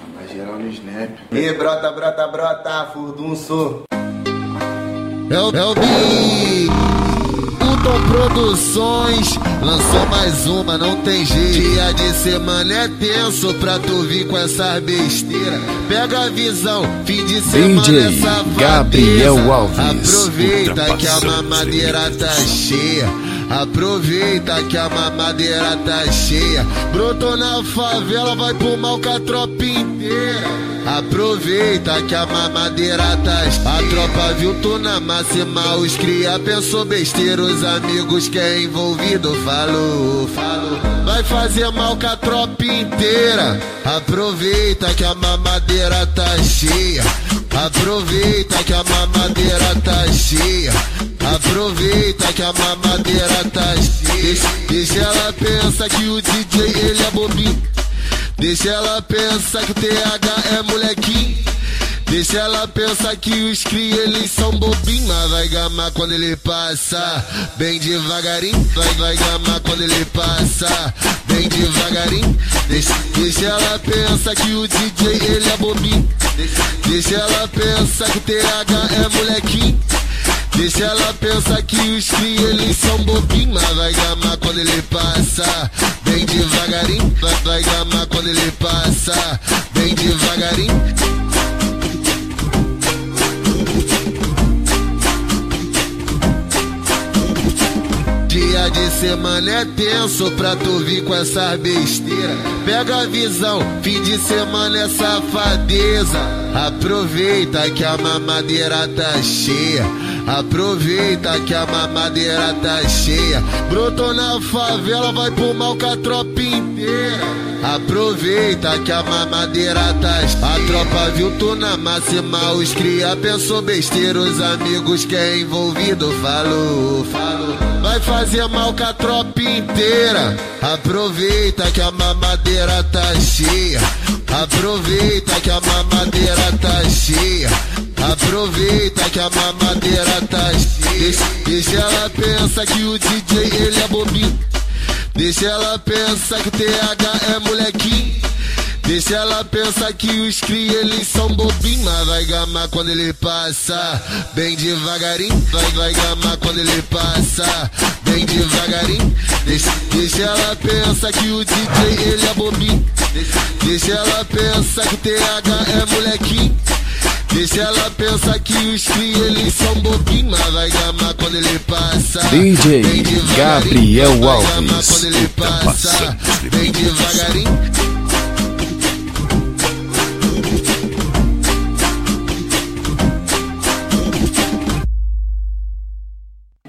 Vai geral no Snap. E brota, brota, brota, furdunço. É o Bi Tom Produções lançou mais uma, não tem jeito. Dia de semana é tenso pra tu vir com essas besteiras. Pega a visão, fim de semana DJ é safadeza. Gabriel Alves. Aproveita que a mamadeira tá cheia. Aproveita que a mamadeira tá cheia. Brotou na favela, vai pro mal com a tropa inteira. Aproveita que a mamadeira tá cheia. A tropa viu tu na máxima, os cria pensou besteira. Os amigos que é envolvido falou. Vai fazer mal com a tropa inteira. Aproveita que a mamadeira tá cheia. Aproveita que a mamadeira tá cheia. Aproveita que a mamadeira tá cheia. Deixa ela pensar que o DJ ele é bobinho. Deixa ela pensar que o TH é molequinho. Deixa ela pensar que os cria eles são bobinhos. Mas vai gamar quando ele passa bem devagarinho. Vai gamar quando ele passa bem devagarinho. Deixa ela pensar que o DJ ele é bobinho. Deixa ela pensar que o TH é molequinho. Deixa ela pensar que os cria eles são bobinhos. Mas vai gamar quando ele passa bem devagarinho. Vai gamar quando ele passa bem devagarinho. Dia de semana é tenso pra tu vir com essas besteiras. Pega a visão, fim de semana é safadeza. Aproveita que a mamadeira tá cheia. Aproveita que a mamadeira tá cheia. Brotou na favela, vai pro mal com a tropa inteira. Aproveita que a mamadeira tá cheia. A tropa viu tu na máxima, os cria pensou besteira. Os amigos que é envolvido falou. Vai fazer mal com a tropa inteira. Aproveita que a mamadeira tá cheia. Aproveita que a mamadeira tá cheia. Aproveita que a mamadeira tá cheia. Deixa ela pensar que o DJ ele é bobinho. Deixa ela pensar que o TH é molequinho. Deixa ela pensar que os cria eles são bobinhos. Mas vai gamar quando ele passa bem devagarinho. Vai gamar quando ele passa bem devagarinho. Deixa ela pensar que o DJ ele é bobinho. Deixa ela pensar que o TH é molequinho. Deixa ela pensar que os cria eles são bobinhos. Mas vai gamar quando ele passa DJ bem devagarinho. Gabriel Vai gamar Alves. quando ele passa bem devagarinho.